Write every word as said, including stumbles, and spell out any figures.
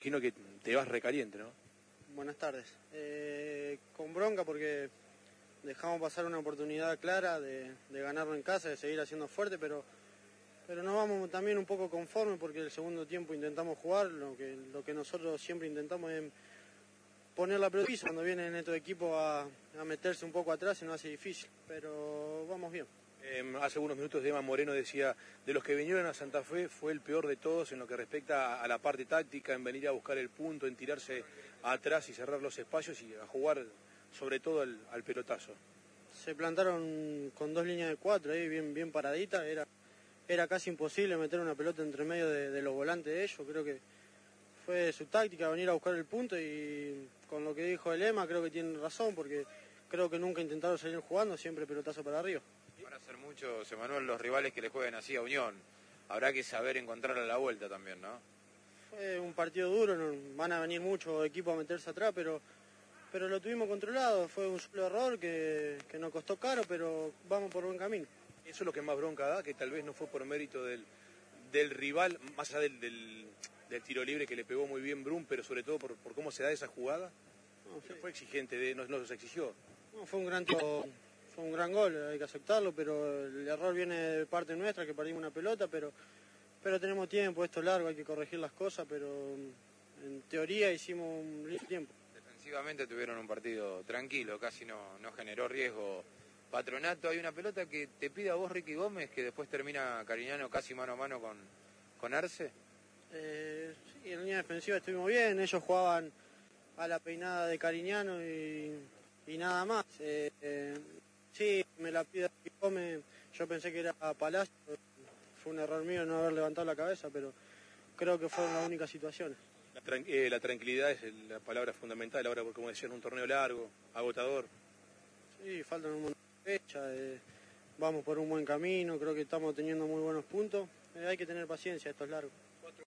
Imagino que te vas recaliente, ¿no? Buenas tardes. Eh, con bronca porque dejamos pasar una oportunidad clara de, de ganarlo en casa, de seguir haciendo fuerte, pero, pero nos vamos también un poco conformes porque el segundo tiempo intentamos jugar, lo que, lo que nosotros siempre intentamos es poner la pelota en el piso cuando vienen estos equipos a, a meterse un poco atrás y nos hace difícil, pero vamos bien. Eh, hace unos minutos Emma Moreno decía, de los que vinieron a Santa Fe fue el peor de todos en lo que respecta a la parte táctica, en venir a buscar el punto, en tirarse atrás y cerrar los espacios y a jugar sobre todo al, al pelotazo. Se plantaron con dos líneas de cuatro ahí bien, bien paraditas, era, era casi imposible meter una pelota entre medio de, de los volantes de ellos. Creo que fue su táctica venir a buscar el punto y con lo que dijo el Emma creo que tiene razón porque creo que nunca intentaron salir jugando, siempre pelotazo para arriba. Van a ser muchos, Emanuel, los rivales que le jueguen así a Unión. Habrá que saber encontrar a la vuelta también, ¿no? Fue un partido duro, no, van a venir muchos equipos a meterse atrás, pero, pero lo tuvimos controlado. Fue un solo error que, que nos costó caro, pero vamos por buen camino. Eso es lo que más bronca da, que tal vez no fue por mérito del, del rival, más allá del, del, del tiro libre que le pegó muy bien Brum, pero sobre todo por, por cómo se da esa jugada. No, sí. Fue exigente, de, nos, nos exigió. No, fue un gran tiro. Fue un gran gol, hay que aceptarlo, pero el error viene de parte nuestra, que perdimos una pelota, pero, pero tenemos tiempo, esto es largo, hay que corregir las cosas, pero en teoría hicimos un lindo tiempo. Defensivamente tuvieron un partido tranquilo, casi no, no generó riesgo Patronato. Hay una pelota que te pide a vos, Ricky Gómez, que después termina Cariñano casi mano a mano con, con Arce. Eh, sí, en línea defensiva estuvimos bien, ellos jugaban a la peinada de Cariñano y, y nada más. Eh, eh, Sí, me la pide Gómez, yo pensé que era Palacio, fue un error mío no haber levantado la cabeza, pero creo que fueron las únicas situaciones. La, tran eh, la tranquilidad es la palabra fundamental ahora, porque como decían, un torneo largo, agotador. Sí, faltan un montón de fechas, eh, vamos por un buen camino, creo que estamos teniendo muy buenos puntos, eh, hay que tener paciencia, esto es largo.